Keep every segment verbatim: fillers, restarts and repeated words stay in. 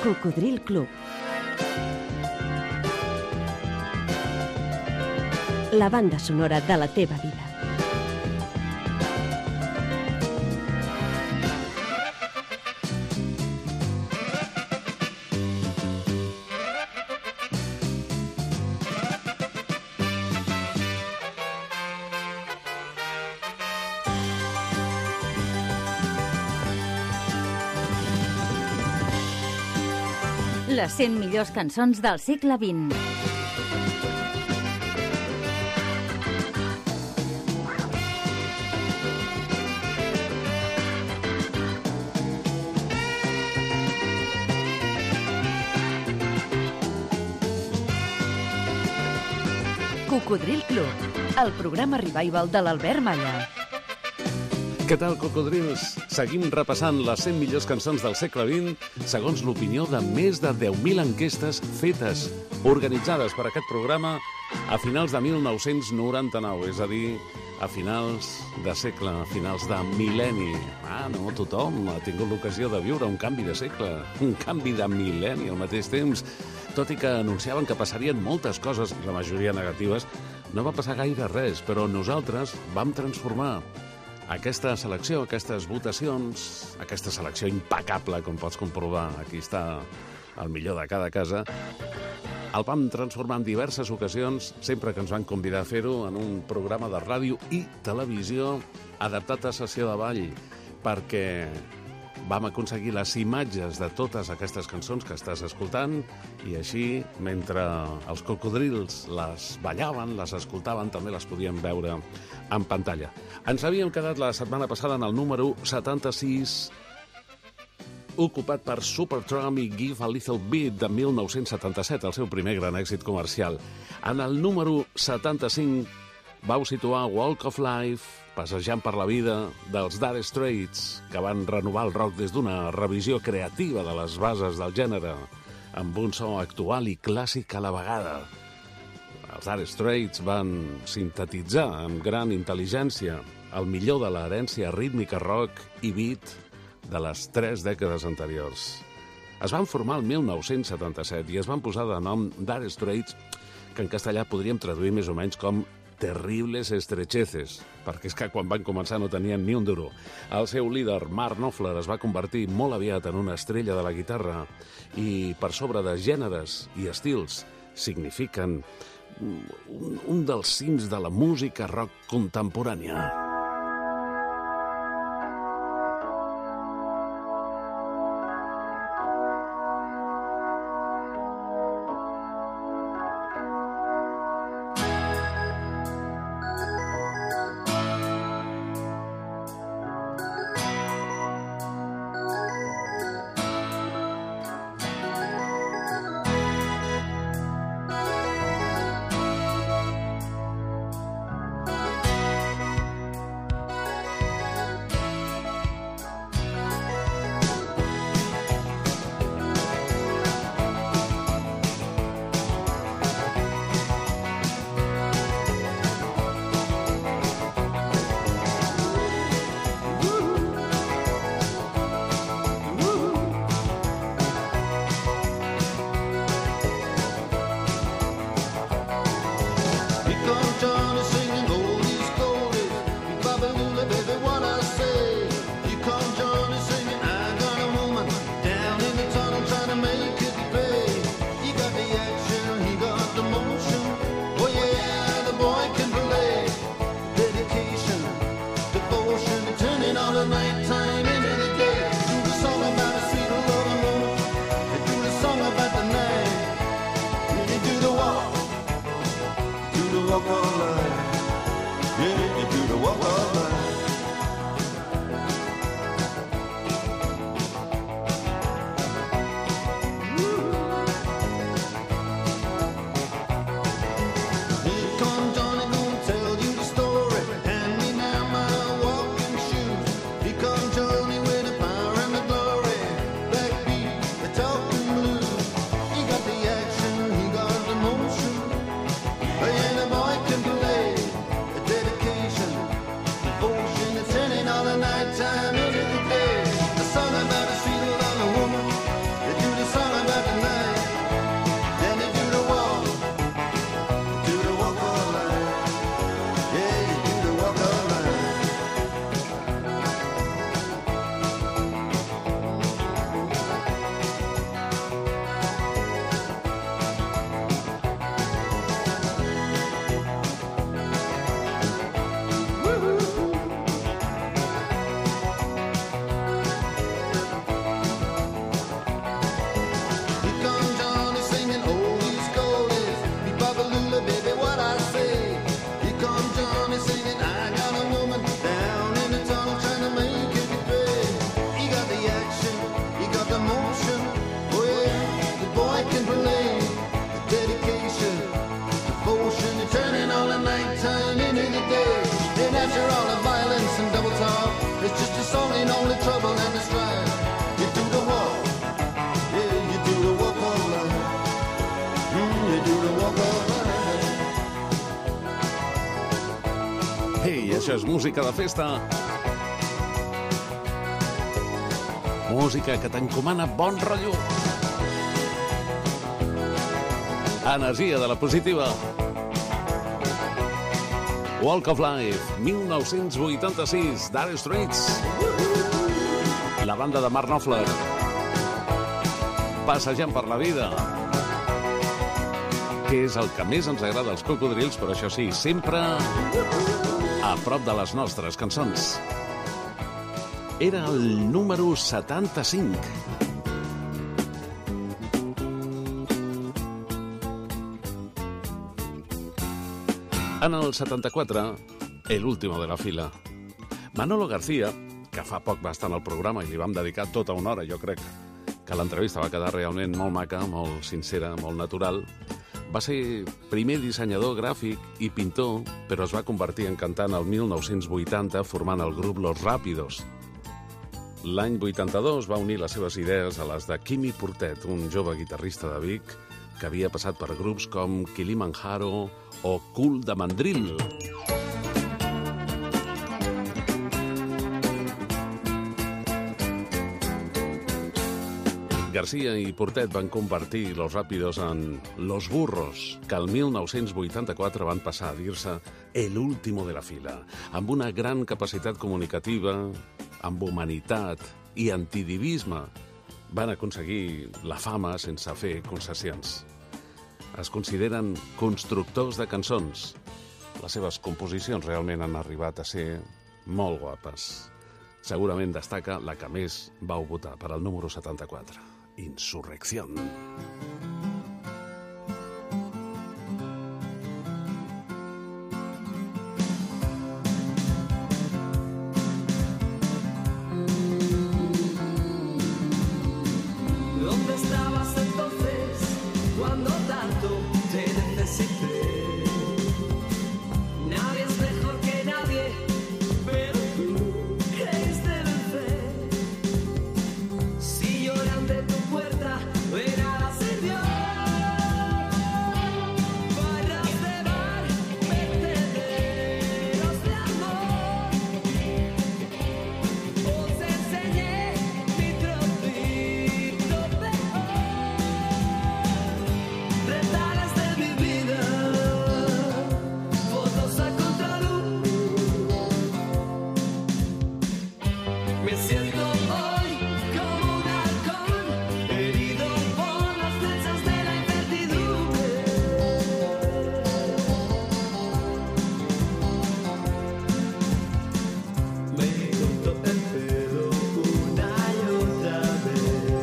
Cocodril Club. La banda sonora de la teva vida. Les cent millors cançons del segle vint. Cocodril Club, el programa revival de l'Albert Malla. Què tal, cocodrils? Seguim repassant les cent millors cançons del segle vint segons l'opinió de més de deu mil enquestes fetes, organitzades per aquest programa a finals de mil nou-cents noranta-nou, és a dir, a finals de segle, a finals de mil·lenni. Ah, no tothom ha tingut l'ocasió de viure un canvi de segle, un canvi de mil·lenni al mateix temps. Tot i que anunciaven que passarien moltes coses, la majoria negatives, no va passar gaire res, però nosaltres vam transformar aquesta selecció, aquestes votacions, aquesta selecció impecable, com pots comprovar, aquí està el millor de cada casa, el vam transformar en diverses ocasions, sempre que ens van convidar a fer-ho, en un programa de ràdio i televisió adaptat a sessió de ball, perquè vam aconseguir les imatges de totes aquestes cançons que estàs escoltant i així, mentre els cocodrils les ballaven, les escoltaven, també les podíem veure en pantalla. Ens havíem quedat la setmana passada en el número setanta-sis, ocupat per Supertramp i Give a Little Bit de mil nou-cents setanta-set, el seu primer gran èxit comercial. En el número setanta-cinc vau situar Walk of Life, Passejant per la vida, dels Dire Straits, que van renovar el rock des d'una revisió creativa de les bases del gènere, amb un so actual i clàssic a la vegada. Els Dire Straits van sintetitzar amb gran intel·ligència el millor de l'herència rítmica rock i beat de les tres dècades anteriors. Es van formar el mil nou-cents setanta-set i es van posar de nom Dire Straits, que en castellà podríem traduir més o menys com terribles estrecheces, perquè és que quan van començar no tenien ni un duro. El seu líder, Mark Knopfler, es va convertir molt aviat en una estrella de la guitarra i per sobre de gèneres i estils signifiquen un, un dels cims de la música rock contemporània. això és música de festa. Música que t'encomana bon rotllo. Energia de la positiva. Walk of Life, mil nou-cents vuitanta-sis, Dire Straits. La banda de Mark Knopfler. Passejant per la vida. Que és el que més ens agrada als cocodrils, però això sí, sempre a prop de les nostres cançons. Era el número setanta-cinc. En el setanta-quatre, el último de la fila. Manolo García, que fa poc va estar en el programa i li vam dedicar tota una hora, jo crec que l'entrevista va quedar realment molt maca, molt sincera, molt natural. Va ser primer dissenyador gràfic i pintor, però es va convertir en cantant el mil nou-cents vuitanta formant el grup Los Rápidos. L'any vuitanta-dos va unir les seves idees a les de Quimi Portet, un jove guitarrista de Vic que havia passat per grups com Kilimanjaro o Cul de Mandril. García i Portet van convertir Los Rápidos en Los Burros, que el mil nou-cents vuitanta-quatre van passar a dir-se El último de la fila, amb una gran capacitat comunicativa, amb humanitat i antidivisme. Van aconseguir la fama sense fer concessions. Es consideren constructors de cançons. Les seves composicions realment han arribat a ser molt guapes. Segurament destaca la que més vau votar per al número setanta-quatre. Insurrección. ¿Dónde estabas entonces cuando tanto te necesité? Nadie es mejor que nadie, pero tú creíste vencer. Si lloré ante tu puerta, de nada sirvió. Barras de bar, vertederos de amor. Os enseñé mi trocito peor. Retales de mi vida, fotos a contraluz. Me siento hoy como un halcón, herido por las flechas de la incertidumbre. Me corto el pelo una y otra vez.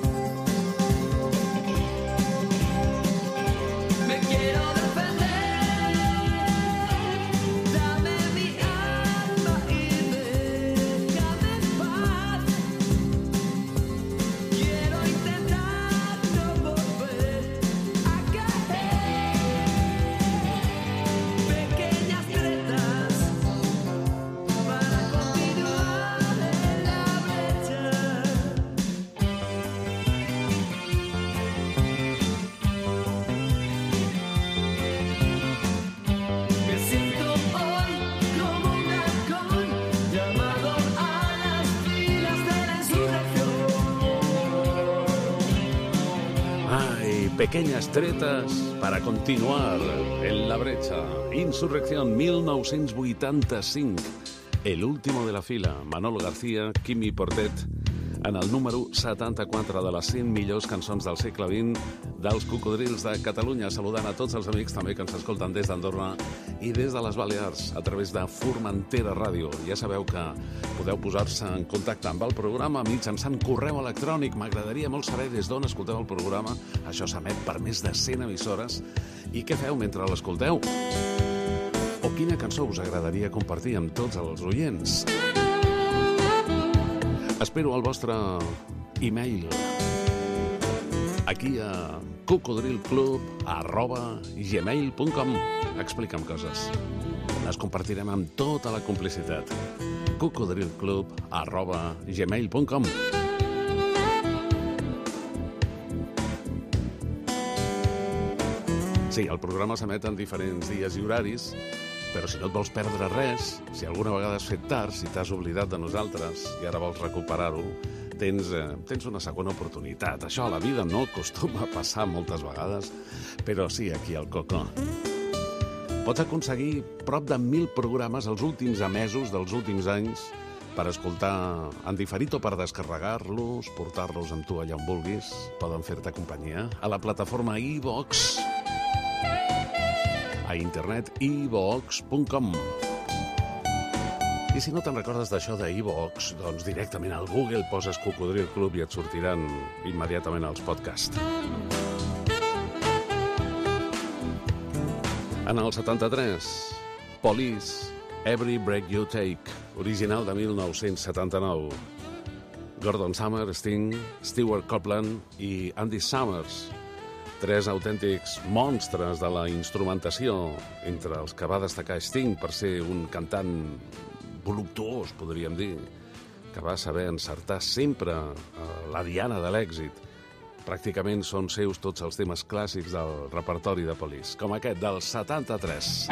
Me quiero defender. Dame mi alma y déjame en paz. Quiero intentar no volver a caer. Pequeñas tretas para continuar en la brecha. Me siento hoy como un halcón llamado a las filas de la insurrección. Ay, pequeñas tretas para continuar en la brecha. Insurrección mil nou-cents vuitanta-cinc. El último de la fila. Manolo García, Quimi Portet, en el número setanta-quatre de les cent millors cançons del segle vint dels cocodrils de Catalunya. Saludant a tots els amics també que ens escolten des d'Andorra i des de les Balears a través de Formentera Ràdio. Ja sabeu que podeu posar-se en contacte amb el programa mitjançant correu electrònic. M'agradaria molt saber des d'on escolteu el programa. Això s'emet per més de cent emissores. I què feu mentre l'escolteu? O quina cançó us agradaria compartir amb tots els oients? Espero el vostre e-mail aquí a cocodrilclub arroba gmail punt com. Explica'm coses. Les compartirem amb tota la complicitat. cocodrilclub arroba gmail punt com. Sí, el programa s'emet en diferents dies i horaris Però si no et vols perdre res, si alguna vegada has fet tard, si t'has oblidat de nosaltres i ara vols recuperar-ho, tens, eh, tens una segona oportunitat. Això a la vida no acostuma a passar moltes vegades, però sí aquí al Coco. Pots aconseguir prop de mil programes els últims emesos dels últims anys per escoltar en diferit o per descarregar-los, portar-los amb tu allà on vulguis. Poden fer-te companyia a la plataforma iVox, a internet i vox punt com. I si no te'n recordes d'això de iVox, doncs directament al Google poses Cocodril Club i et sortiran immediatament els podcasts. En el setanta-tres, Police, Every Breath You Take, original de mil nou-cents setanta-nou. Gordon Summer, Sting, Stewart Copeland i Andy Summers, tres autèntics monstres de la instrumentació, entre els que va destacar Sting per ser un cantant voluptuós, podríem dir, que va saber encertar sempre la diana de l'èxit. Pràcticament són seus tots els temes clàssics del repertori de Police, com aquest del setanta-tres.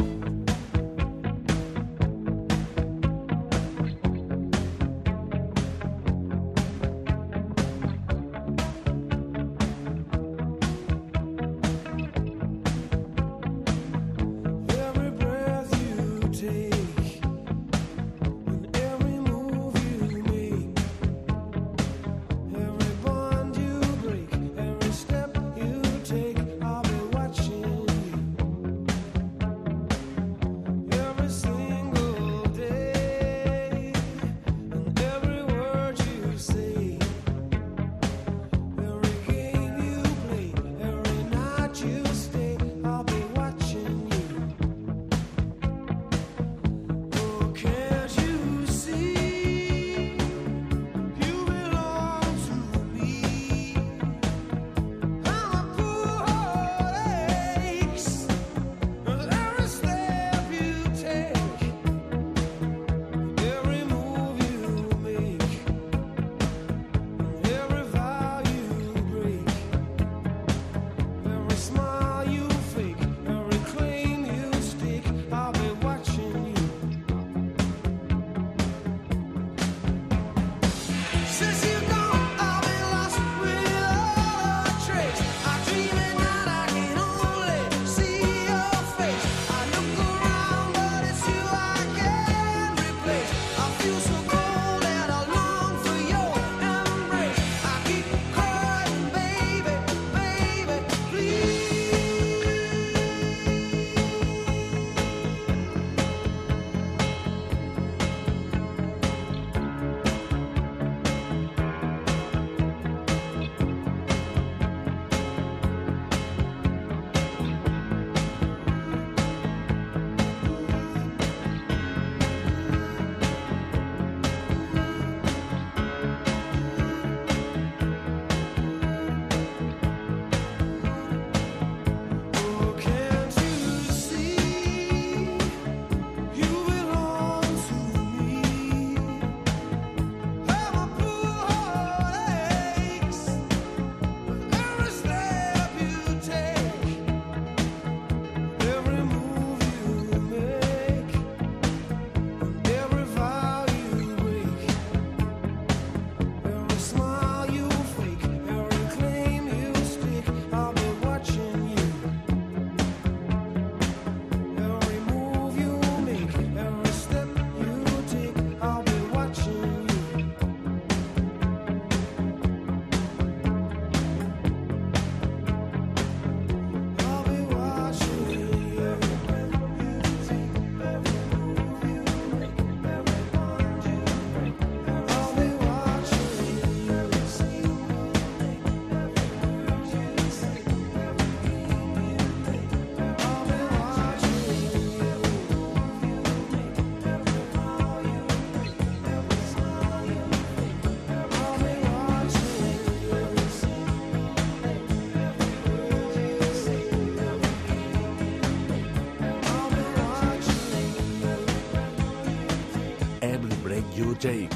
You Jake,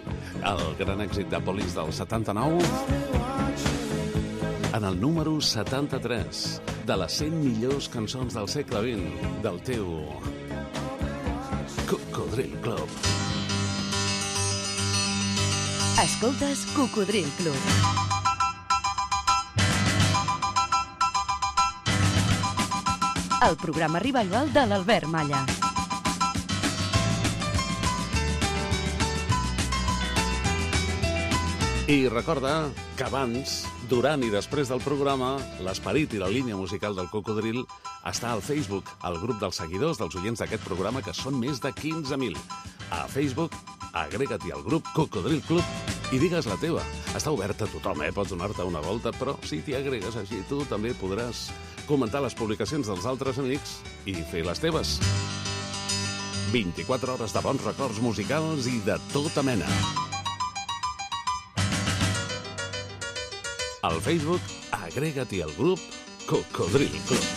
el gran èxit de Police del setanta-nou, en el número setanta-tres de les cent millors cançons del segle vint del teu Cocodril Club. Escoltes Cocodril Club. El programa revival de l'Albert Malla. I recorda que abans, durant i després del programa, l'esperit i la línia musical del Cocodril està al Facebook, al grup dels seguidors dels oients d'aquest programa, que són més de quinze mil. A Facebook, agrega-t'hi al grup Cocodril Club i digues la teva. Està oberta a tothom, eh? Pots donar-te una volta, però si t'hi agregues així, tu també podràs comentar les publicacions dels altres amics i fer les teves. vint-i-quatre hores de bons records musicals i de tota mena. Al Facebook, agrega-t'hi al grup Cocodril Club.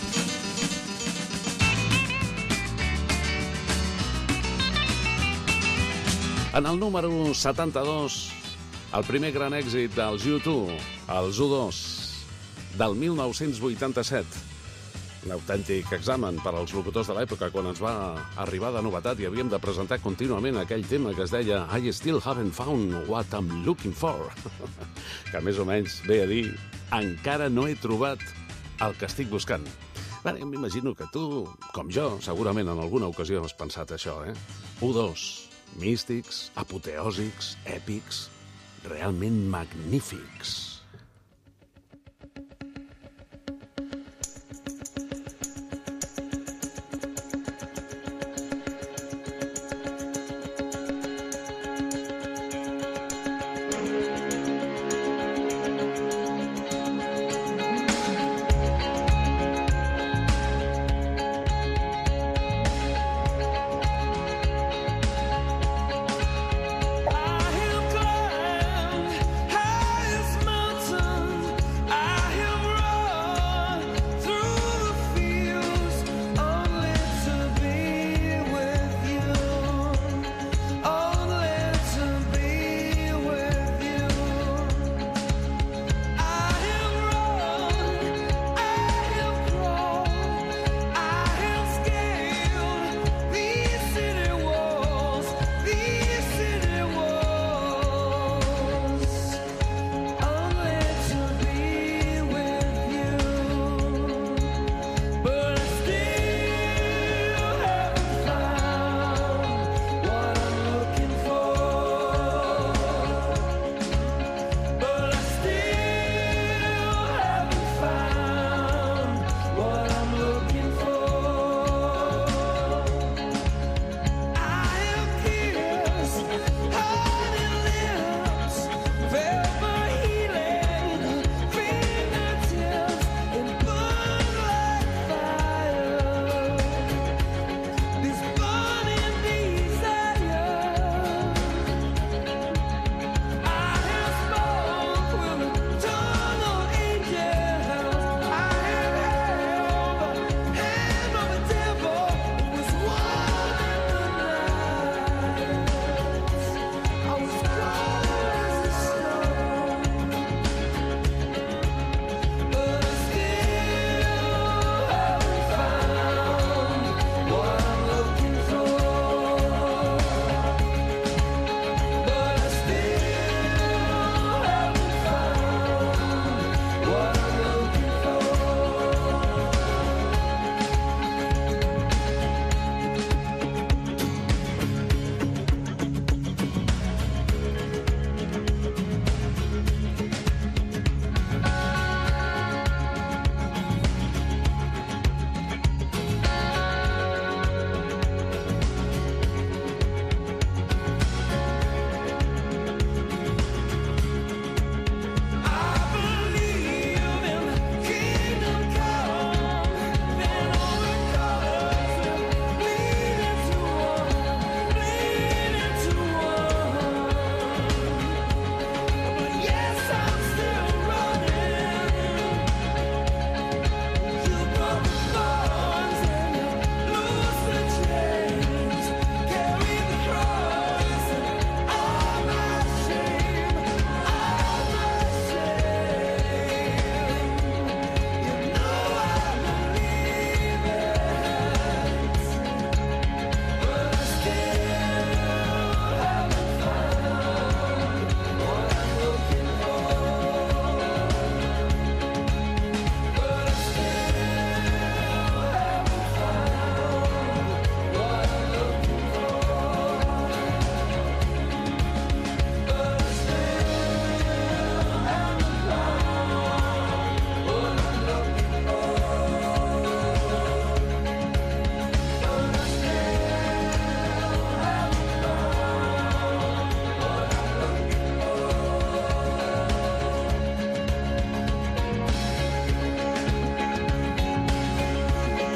En el número setanta-dos, el primer gran èxit dels U dos, els U dos, del mil nou-cents vuitanta-set. Un autèntic examen per als locutors de l'època, quan ens va arribar de novetat i havíem de presentar contínuament aquell tema que es deia I still haven't found what I'm looking for. Que més o menys ve a dir encara no he trobat el que estic buscant. Bé, m'imagino que tu, com jo, segurament en alguna ocasió has pensat això, eh? U dos, místics, apoteòsics, èpics, realment magnífics. I have climbed highest mountain.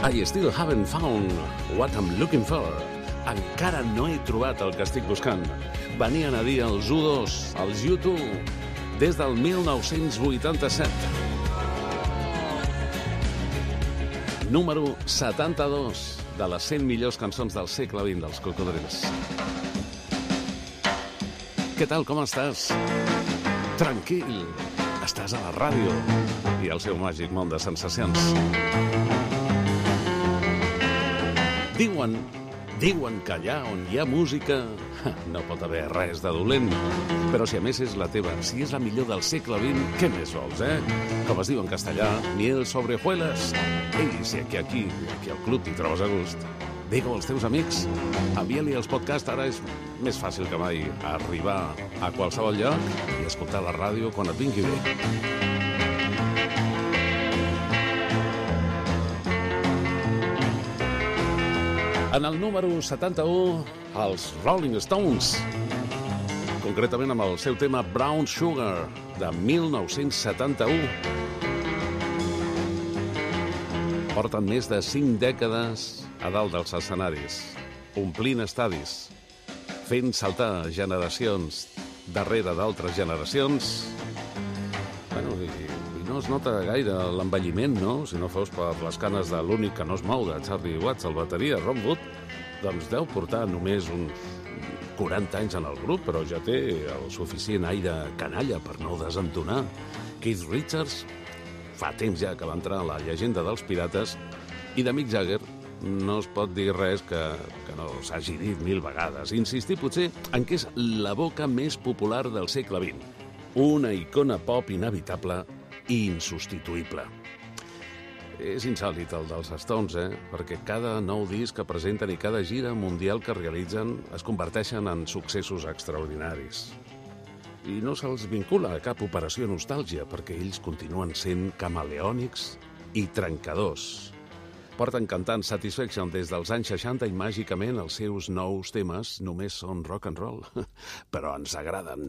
I still haven't found what I'm looking for. Encara no he trobat el que estic buscant. Venien a dir els U dos, els U dos, des del mil nou-cents vuitanta-set. Número setanta-dos de les cent millors cançons del segle vint dels Cocodrils. Què tal, com estàs? Tranquil, estàs a la ràdio i al seu màgic món de sensacions. Diuen, diuen que allà on hi ha música no pot haver res de dolent. Però si a més és la teva, si és la millor del segle vint, què més vols, eh? Com es diu en castellà, miel sobre hojuelas. Ei, si aquí, aquí, aquí al club t'hi trobes a gust, digue-ho als teus amics. Envia-li els podcasts, ara és més fàcil que mai arribar a qualsevol lloc i escoltar la ràdio quan et vingui bé. En el número setanta-u, els Rolling Stones, concretament amb el seu tema Brown Sugar, de mil nou-cents setanta-u. Porten més de cinc dècades a dalt dels escenaris, omplint estadis, fent saltar generacions darrere d'altres generacions. Bueno, i, i no es nota gaire l'envelliment, no? Si no fos per les canes de l'únic que no es mou, de Charlie Watts, el bateria, Ron Wood, doncs deu portar només uns quaranta anys en el grup, però ja té el suficient aire canalla per no desentonar. Keith Richards fa temps ja que va entrar a la llegenda dels pirates, i de Mick Jagger no es pot dir res que, que no s'hagi dit mil vegades. Insistir potser en què és la boca més popular del segle vint. Una icona pop inevitable i insubstituïble. És insòlit el dels Stones, eh? Perquè cada nou disc que presenten i cada gira mundial que realitzen es converteixen en successos extraordinaris. I no se'ls vincula a cap operació nostàlgia, perquè ells continuen sent camaleònics i trencadors. Porten cantant Satisfaction des dels anys seixanta i màgicament els seus nous temes només són rock and roll, però ens agraden.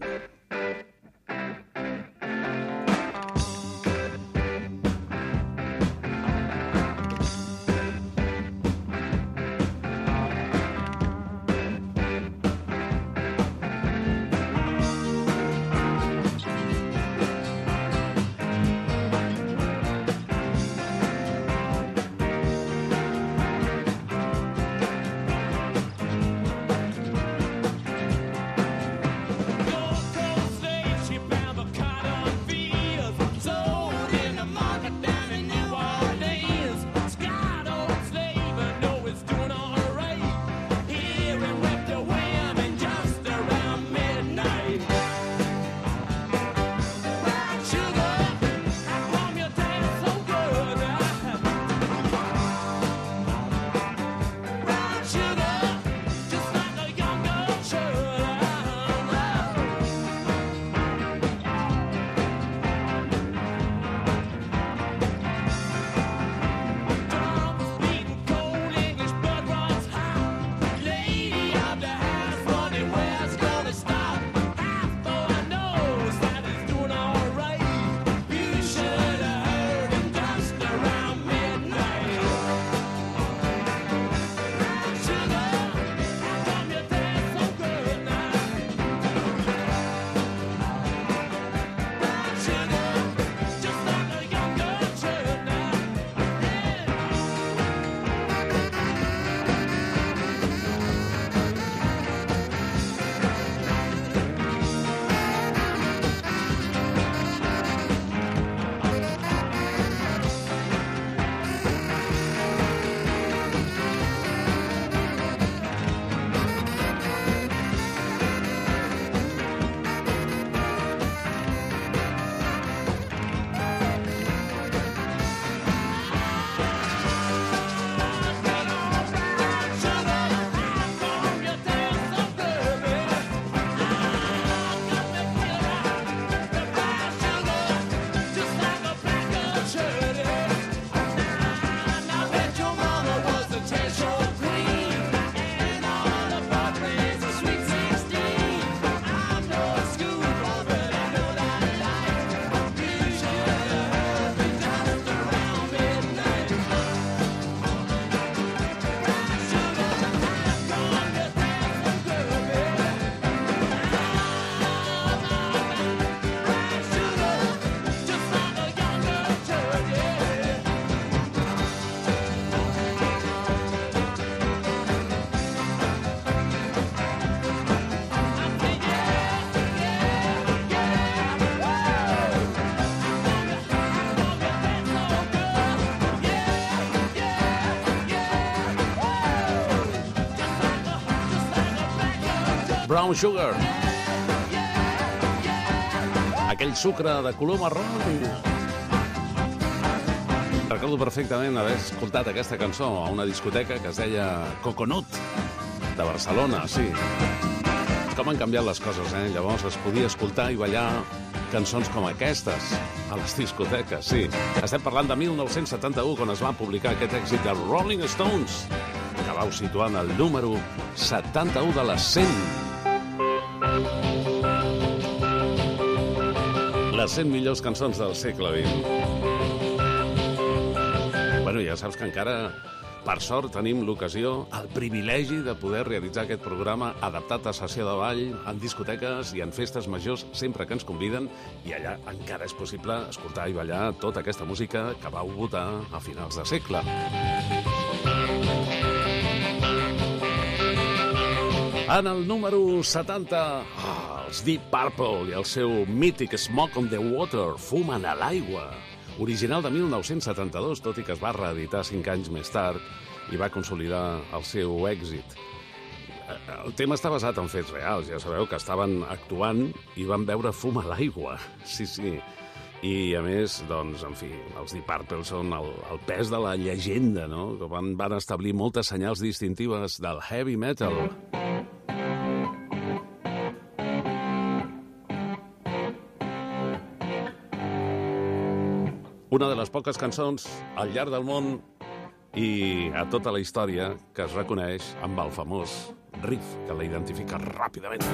Go, go, Brown Sugar. Aquell sucre de color marró. Recordo perfectament haver escoltat aquesta cançó a una discoteca que es deia Coconut, de Barcelona, sí. Com han canviat les coses, eh? Llavors es podia escoltar i ballar cançons com aquestes a les discoteques, sí. Estem parlant de mil nou-cents setanta-u, quan es va publicar aquest èxit de Rolling Stones, que vau situar en el número setanta-u de les cent. Les cent millors cançons del segle vint. Bueno, ja saps que encara, per sort, tenim l'ocasió, el privilegi de poder realitzar aquest programa adaptat a sessió de ball en discoteques i en festes majors sempre que ens conviden, i allà encara és possible escoltar i ballar tota aquesta música que vau votar a finals de segle. En el número setanta, oh, els Deep Purple i el seu mític Smoke on the Water, Fumen a l'aigua. Original de mil nou-cents setanta-dos, tot i que es va reeditar cinc anys més tard i va consolidar el seu èxit. El tema està basat en fets reals, ja sabeu que estaven actuant i van veure fum a l'aigua. Sí, sí. I, a més, doncs, en fi, els Deep Purple són el, el pes de la llegenda, no? Que van, van establir moltes senyals distintives del heavy metal. Una de les poques cançons al llarg del món i a tota la història que es reconeix amb el famós riff que la identifica ràpidament.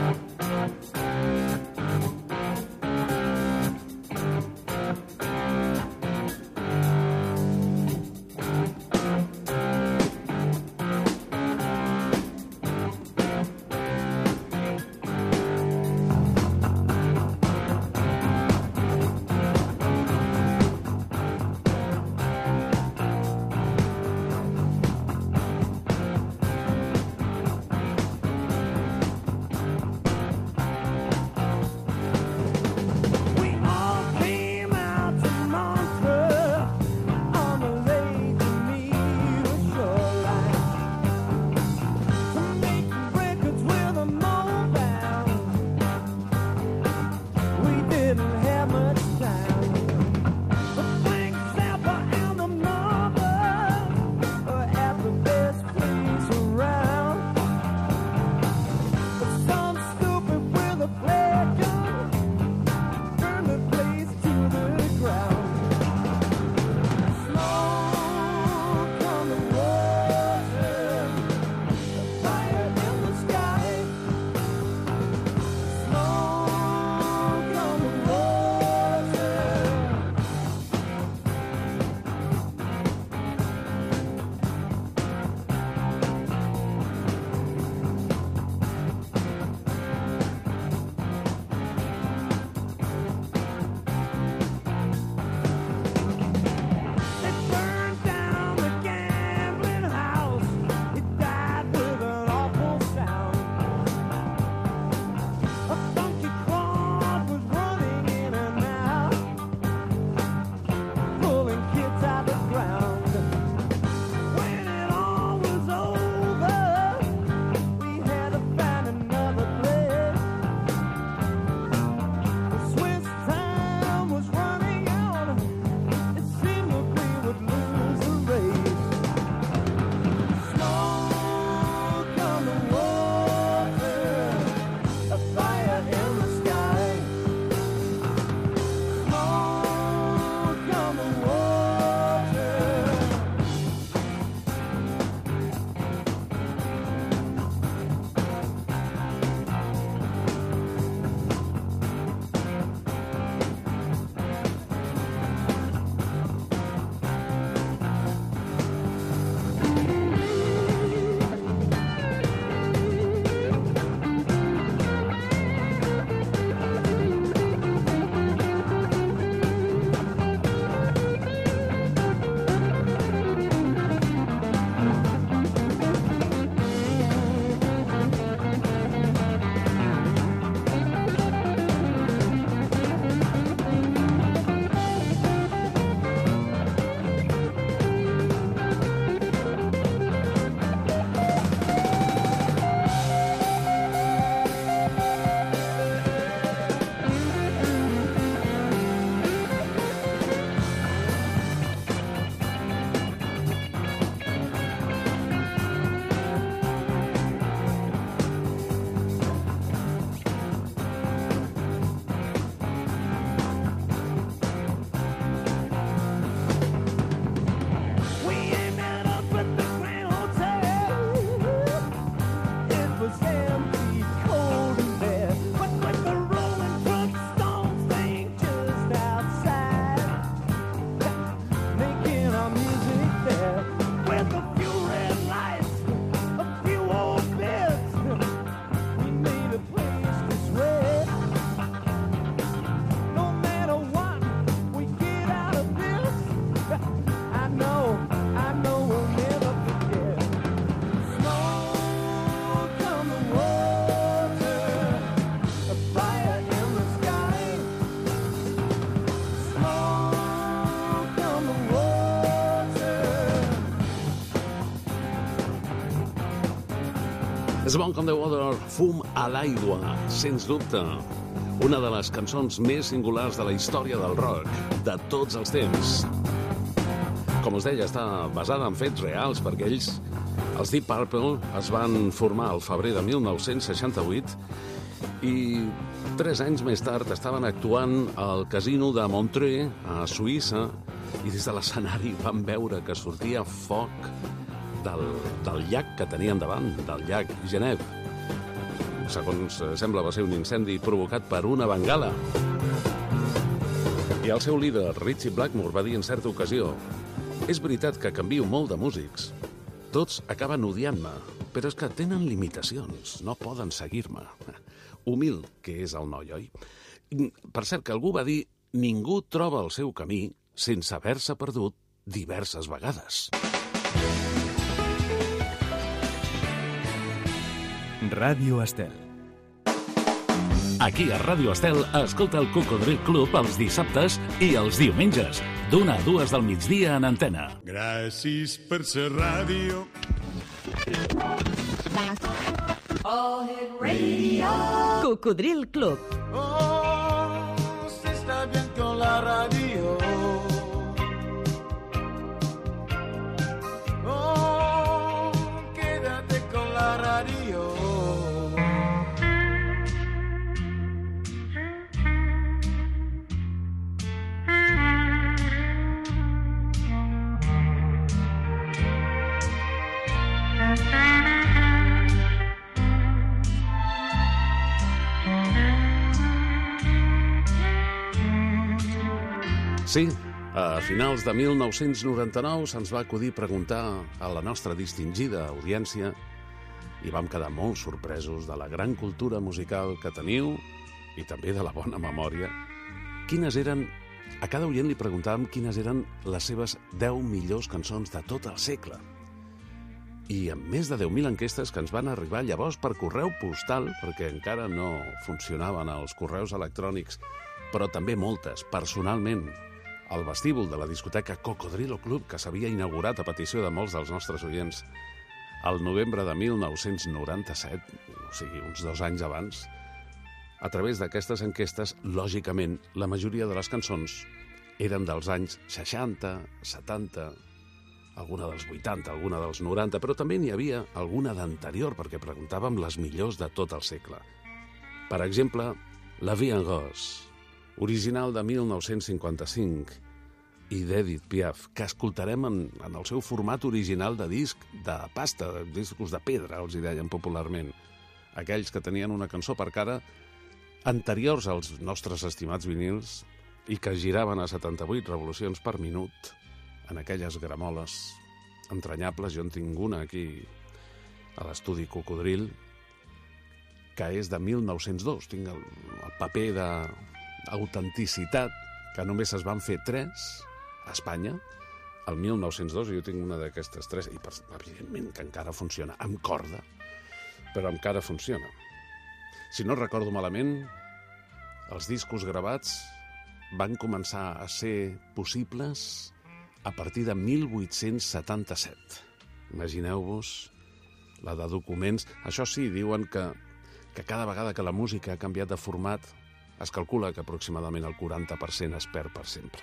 Smoke on the Water, Fum a l'aigua, sens dubte. Una de les cançons més singulars de la història del rock, de tots els temps. Com us deia, està basada en fets reals, perquè ells, els Deep Purple, es van formar al febrer de mil nou-cents seixanta-vuit i tres anys més tard estaven actuant al casino de Montreux, a Suïssa, i des de l'escenari van veure que sortia foc del, del llac que tenien davant, del llac Genève. Segons sembla va ser un incendi provocat per una bengala. I el seu líder, Ritchie Blackmore, va dir en certa ocasió: és veritat que canvio molt de músics. Tots acaben odiant-me, però és que tenen limitacions, no poden seguir-me. Humil que és el noi, oi? Per cert, que algú va dir: ningú troba el seu camí sense haver-se perdut diverses vegades. Ràdio Estel. Aquí a Ràdio Estel, escolta el Cocodril Club els dissabtes i els diumenges, d'una a dues del migdia en antena. Gràcies per ser ràdio. Cocodril Club. Oh, se está bien con la radio. Oh, quédate con la radio. Sí, a finals de mil nou-cents noranta-nou se'ns va acudir preguntar a la nostra distingida audiència i vam quedar molt sorpresos de la gran cultura musical que teniu i també de la bona memòria. Quines eren... A cada oient li preguntàvem quines eren les seves deu millors cançons de tot el segle. I amb més de deu mil enquestes que ens van arribar llavors per correu postal, perquè encara no funcionaven els correus electrònics, però també moltes, personalment, al vestíbul de la discoteca Cocodrilo Club, que s'havia inaugurat a petició de molts dels nostres oients al novembre de mil nou-cents noranta-set, o sigui, uns dos anys abans. A través d'aquestes enquestes, lògicament, la majoria de les cançons eren dels anys seixanta, setanta, alguna dels vuitanta, alguna dels noranta, però també n'hi havia alguna d'anterior, perquè preguntàvem les millors de tot el segle. Per exemple, La Vie en Rose, original de mil nou-cents cinquanta-cinc, i d'Edith Piaf, que escoltarem en, en el seu format original de disc de pasta, de discos de pedra, els hi deien popularment. Aquells que tenien una cançó per cara anteriors als nostres estimats vinils i que giraven a setanta-vuit revolucions per minut en aquelles gramoles entranyables. Jo en tinc una aquí a l'estudi Cocodril, que és de mil nou-cents dos. Tinc el, el paper d'autenticitat, que només es van fer tres a Espanya, el mil nou-cents dos, i jo tinc una d'aquestes tres, i per, evidentment que encara funciona, amb corda, però encara funciona. Si no recordo malament, els discos gravats van començar a ser possibles a partir de mil vuit-cents setanta-set. Imagineu-vos la de documents. Això sí, diuen que, que cada vegada que la música ha canviat de format es calcula que aproximadament el quaranta per cent es perd per sempre.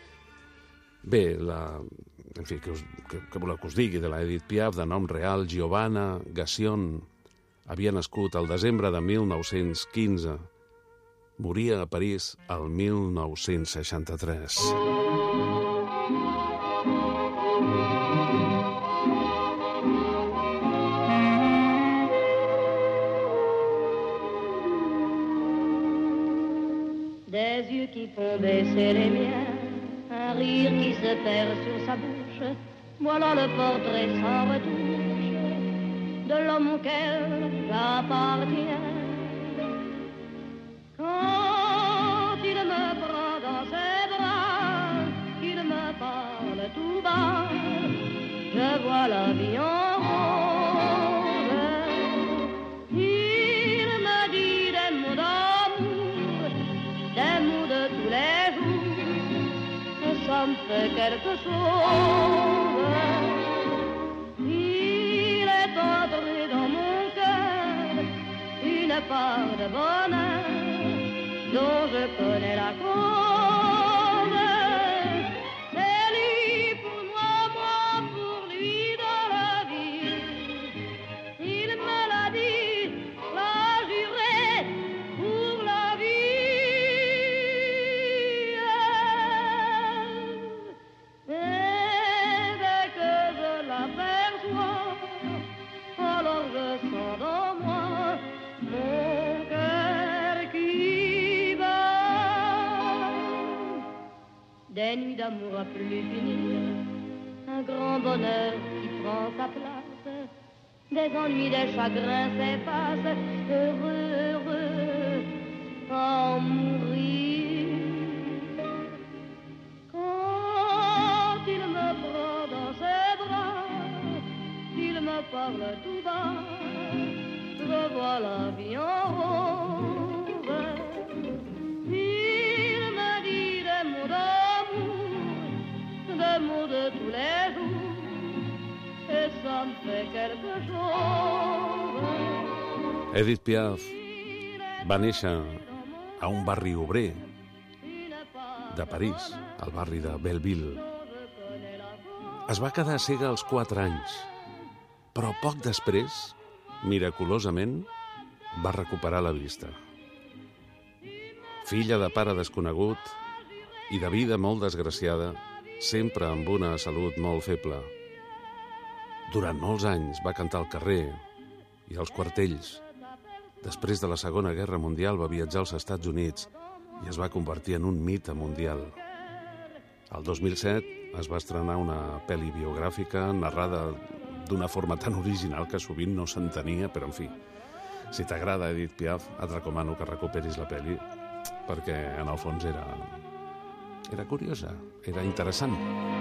Bé, la, en fi, que, us, que, que voleu que us digui, de la Edith Piaf, de nom real Giovanna Gassion, havia nascut el desembre de mil nou-cents quinze. Moria a París el mil nou-cents seixanta-tres. Des yeux qui font baisser les miens, un rire qui se perd sur sa bouche, voilà le portrait sans retouche de l'homme auquel j'appartiens. Quand il me prend dans ses bras, qu'il me parle tout bas, je vois la vie en rose. Il me dit des mots d'amour, des mots de tous les jours, ça me fait quelque chose. Il est entré dans mon cœur des nuits d'amour à plus finir, un grand bonheur qui prend sa place, des ennuis, des chagrins s'effacent, heureux, heureux, à en mourir. Quand il me prend dans ses bras, il me parle tout bas, je vois la vie en rose. Il me dit des mots d'amour, des mots de tous les jours, et ça me fait quelque chose. Edith Piaf va néixer a un barri obrer de París, al barri de Belleville. Es va quedar cega als quatre anys, però poc després, miraculosament, va recuperar la vista. Filla de pare desconegut i de vida molt desgraciada, sempre amb una salut molt feble. Durant molts anys va cantar al carrer i als quartells. Després de la Segona Guerra Mundial va viatjar als Estats Units i es va convertir en un mite mundial. El dos mil set es va estrenar una pel·li biogràfica narrada d'una forma tan original que sovint no s'entenia, però en fi, si t'agrada Edith Piaf, et recomano que recuperis la pel·li, perquè en el fons era, era curiosa, era interessant.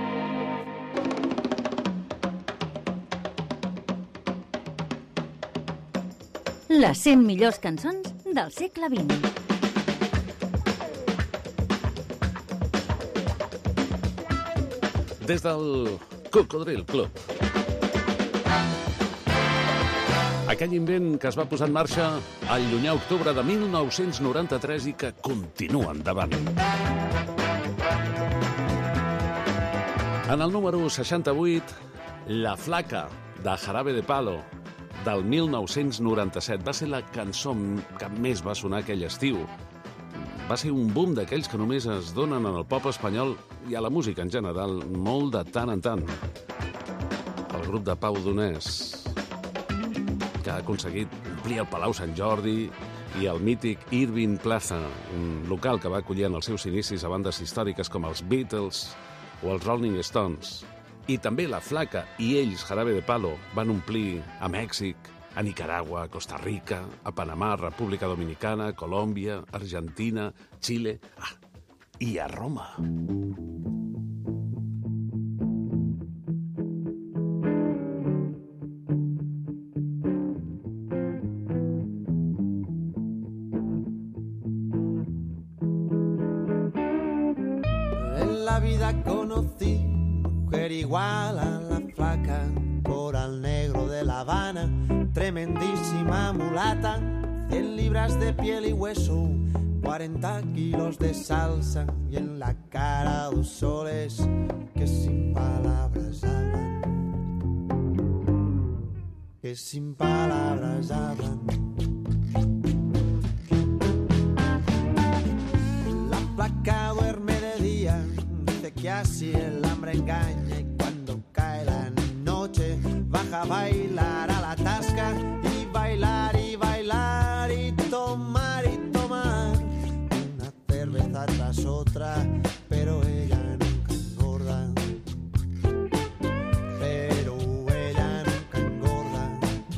Les cent millors cançons del segle vint. Des del Cocodril Club. Aquell invent que es va posar en marxa al llunyà octubre de mil nou-cents noranta-tres i que continua endavant. En el número seixanta-vuit, La Flaca, de Jarabe de Palo, del mil nou-cents noranta-set. Va ser la cançó que més va sonar aquell estiu. Va ser un boom d'aquells que només es donen en el pop espanyol i a la música en general, molt de tant en tant. El grup de Pau Donés, que ha aconseguit omplir el Palau Sant Jordi, i el mític Irving Plaza, un local que va acollir en els seus inicis a bandes històriques com els Beatles o els Rolling Stones. I també La Flaca i ells, Jarabe de Palo, van omplir a Mèxic, a Nicaragua, a Costa Rica, a Panamà, República Dominicana, Colòmbia, Argentina, Xile, ah, i a Roma. En la vida conocí mujer igual a la Flaca, coral negro de La Habana, tremendísima mulata, cien libras de piel y hueso, cuarenta kilos de salsa y en la cara dos soles que sin palabras hablan, que sin palabras hablan. La Flaca duerme de día, dice que así el hambre engaña, y cuando cae la noche baja a bailar a la tasca, y bailar y bailar y tomar y tomar una cerveza tras otra, pero ella nunca engorda, pero ella nunca engorda.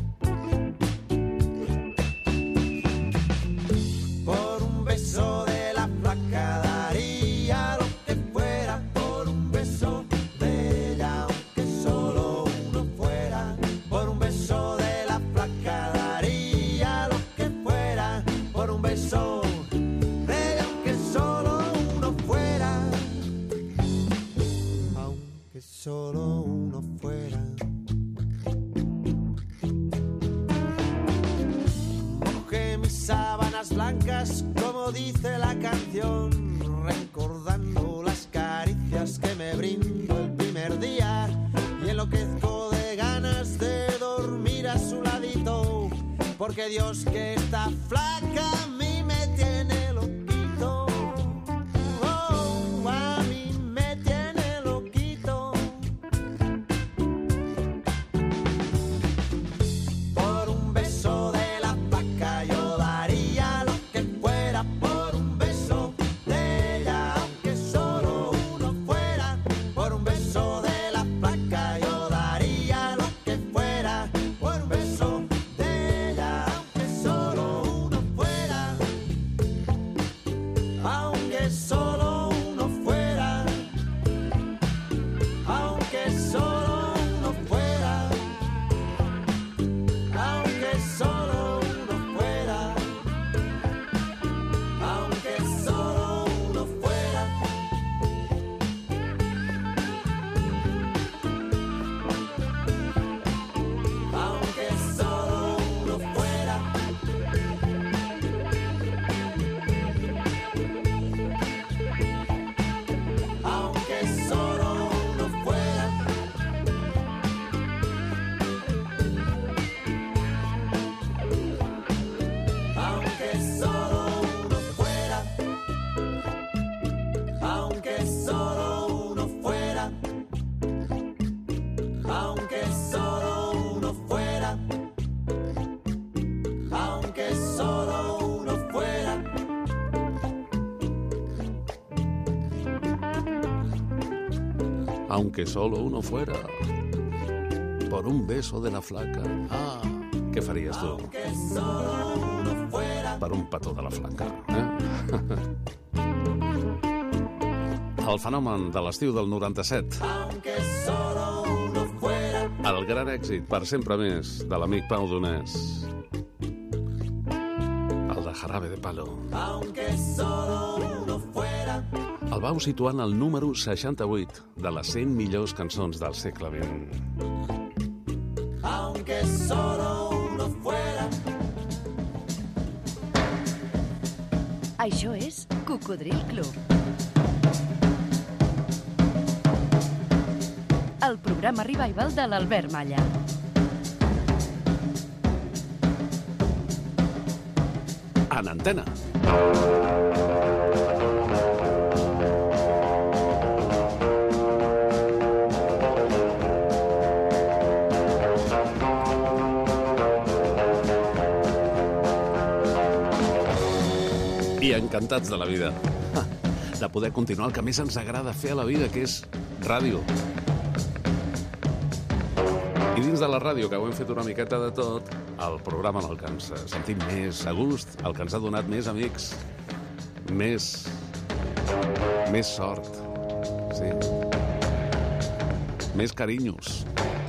Por un beso de la Flaca daría lo que fuera, por un beso de ella, aunque solo uno fuera. Por un beso de la Flaca daría lo que fuera, por un beso de ella, aunque solo uno fuera, aunque solo uno fuera. Mojé mis sábanas blancas, como dice la canción, recordando las caricias que me brindó el primer día, y enloquezco de ganas de dormir a su ladito, porque Dios que esta Flaca a mí me tiene loquito. Oh, a mí me tiene loquito. Por un beso de la Flaca yo daría lo que fuera, por un beso de ella, aunque solo uno aunque solo uno fuera, por un beso de la flaca. Ah, què faries tu? Per un petó de la flaca, eh? El fenomen de l'estiu del noranta-set. El gran èxit, per sempre més, de l'amic Pau Donés. El de Jarabe de Palo. El vau situant al número seixanta-vuit de les cent millors cançons del segle vint. Això és Cocodril Club. El programa revival de l'Albert Malla. En antena. I encantats de la vida, de poder continuar el que més ens agrada fer a la vida, que és ràdio. I dins de la ràdio, que ho hem fet una miqueta de tot, el programa en el que ens sentim més a gust, el que ens ha donat més amics, més... més sort, sí, més carinyos.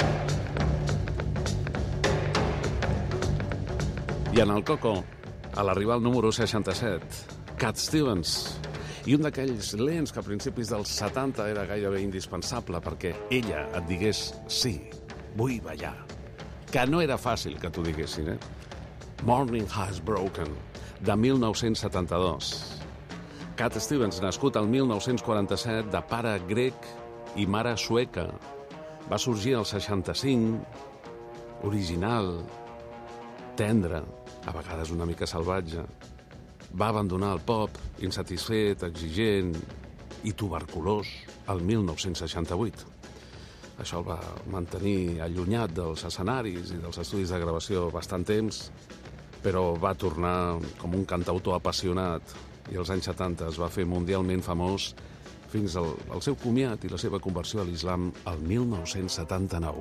I en el Coco, a l'arribar al número seixanta-set, Cat Stevens, i un d'aquells lents que a principis dels setanta era gairebé indispensable perquè ella et digués sí, vull ballar. Que no era fàcil que t'ho diguessin, eh? Morning Has Broken, de mil nou-cents setanta-dos. Cat Stevens, nascut al mil nou-cents quaranta-set, de pare grec i mare sueca. Va sorgir al seixanta-cinc, original, tendre, a vegades una mica salvatge. Va abandonar el pop, insatisfet, exigent i tuberculós, al mil nou-cents seixanta-vuit. Això el va mantenir allunyat dels escenaris i dels estudis de gravació bastant temps, però va tornar com un cantautor apassionat i als anys setanta es va fer mundialment famós fins al, al seu comiat i la seva conversió a l'islam al mil nou-cents setanta-nou.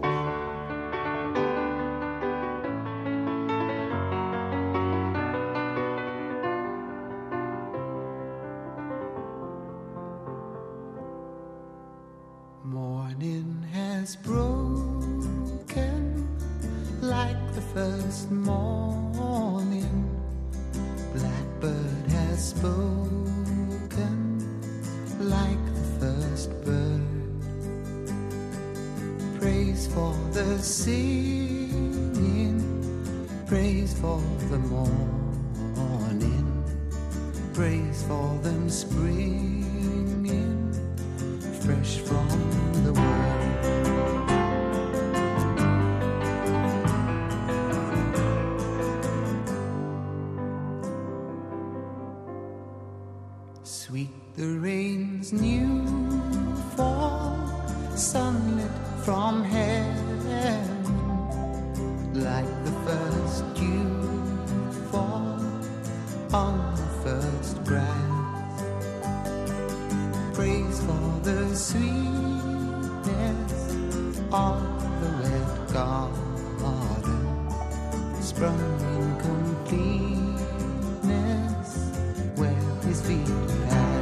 Morning has broken like the first morning. Blackbird has spoken like the first bird. Praise for the singing, praise for the morning, praise for them springing fresh from the world. Sweet the rain's new fall, sunlit from heaven, like the first dew fall on the first grass. Praise for the sweetness of the wet garden, sprung in completeness where his feet pass.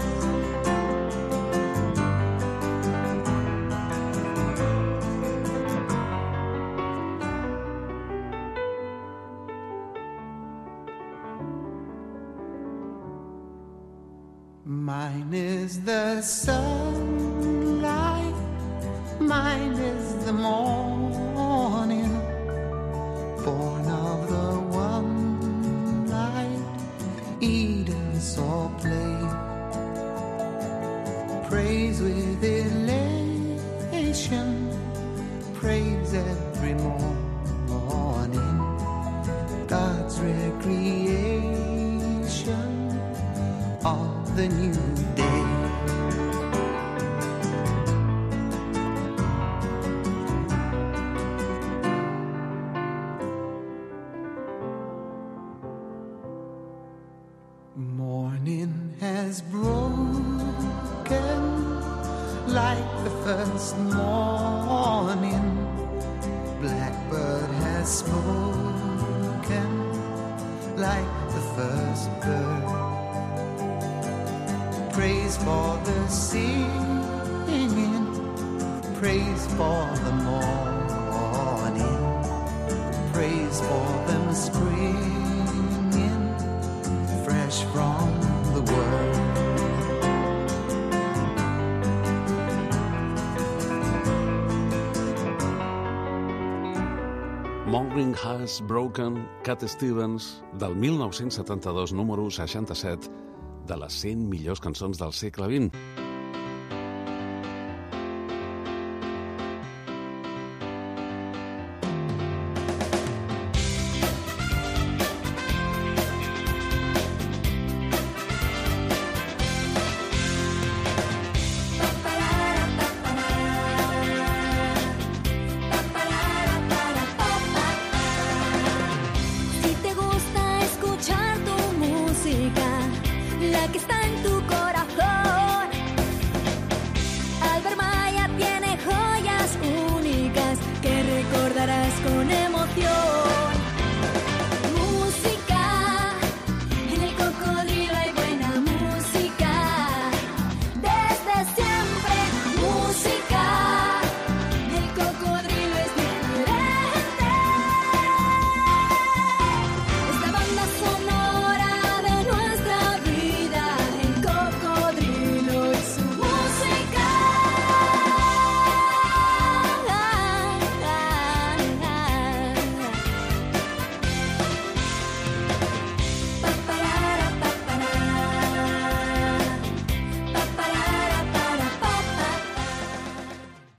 Mine is the sunlight, mine is the morning, born of the one light Eden saw play. Praise with elation, praise every morning, God's recreation of the new day. Morning has broken like the first morning, blackbird has spoken like the first bird. Praise for the singing, praise for the morning, praise for them springing fresh from the world. Morning Has Broken, Cat Stevens, del mil nou-cents setanta-dos, número seixanta-set, de les cent millors cançons del segle vint. La que está en tu corazón. Albert Maya tiene joyas únicas que recordarás con emoción.